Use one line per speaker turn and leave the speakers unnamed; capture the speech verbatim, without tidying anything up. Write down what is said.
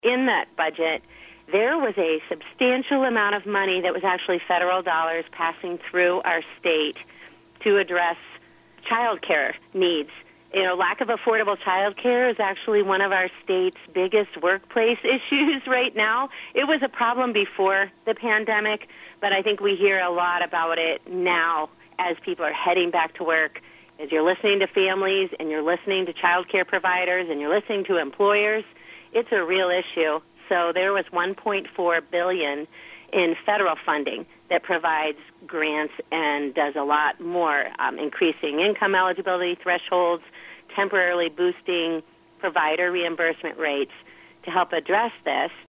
In that budget, there was a substantial amount of money that was actually federal dollars passing through our state to address child care needs. You know, lack of affordable child care is actually one of our state's biggest workplace issues right now. It was a problem before the pandemic, but I think we hear a lot about it now as people are heading back to work, as you're listening to families and you're listening to child care providers and you're listening to employers. It's a real issue. So there was one point four billion dollars in federal funding that provides grants and does a lot more, um, increasing income eligibility thresholds, temporarily boosting provider reimbursement rates to help address this.